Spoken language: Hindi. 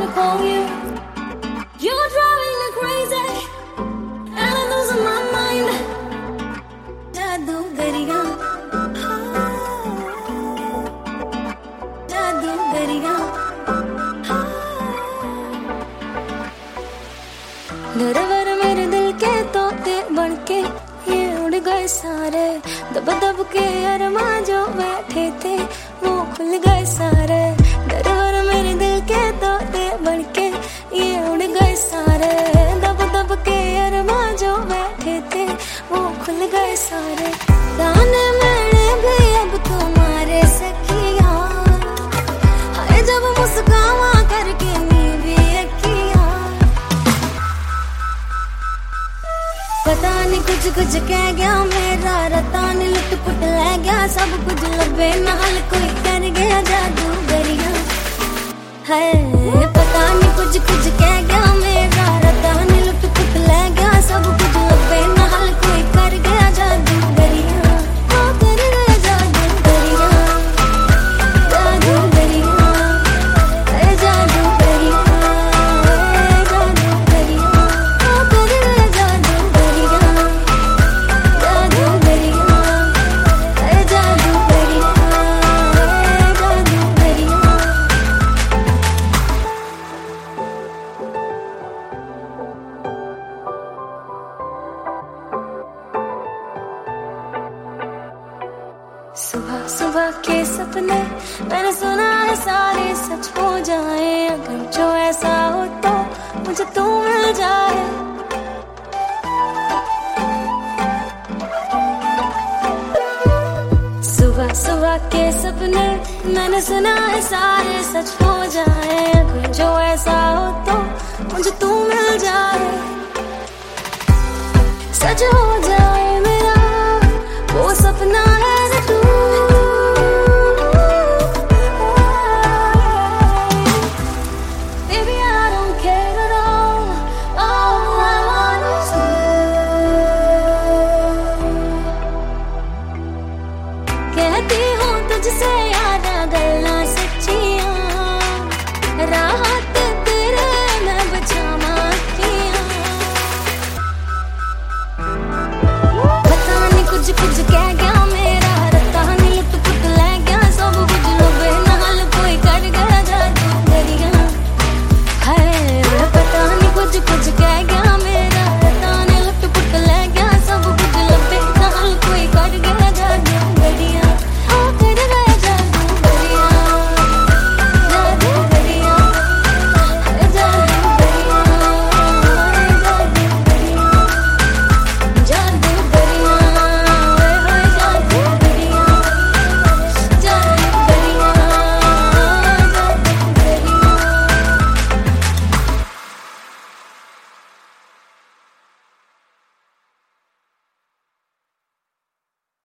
upon you. You're driving me crazy, and I'm losing my mind. जादूगरियां, जादूगरियां, Narwar मेरे दिल के तोते बनके ये उड़ गए सारे, दब दब के अरमां जो बैठे थे वो खुल गए सारे। नरवर मेरे दिल के तोते बनके ये उड़ गए सारे, दब दब के अरमां जो बैठे थे वो खुल गए सारे। ताने मैंने भी अब तुम्हारे सखिया, हाय जब मुस्कावा करके नी भी अखिया। पता नहीं कुछ कुछ कह गया मेरा रता ने लुट पुट ले गया, सब कुछ लबे नाल कोई कर गया जादूगरिया। है पता नहीं कुछ कुछ कह गया मेरा रता ने लुट पुट ले गया, सब कुछ लबे नाल कोई कर गया जादूगरिया। ओ कर गया जादूगरिया, जादूगरिया, ए जादूगरिया, ए जादूगरिया। ओ कर गया जादूगरिया, जादूगरिया, ए जादूगरिया, ए जादूगरिया। सुबह सुबह के सपने मैंने सुना है सारे सच हो जाए, अगर जो ऐसा हो तो मुझे तू मिल जाए। सुबह सुबह के सपने मैंने सुना है सारे सच हो जाए, अगर जो ऐसा हो तो मुझे तू मिल जाए। सच हो जाए मेरा वो सपना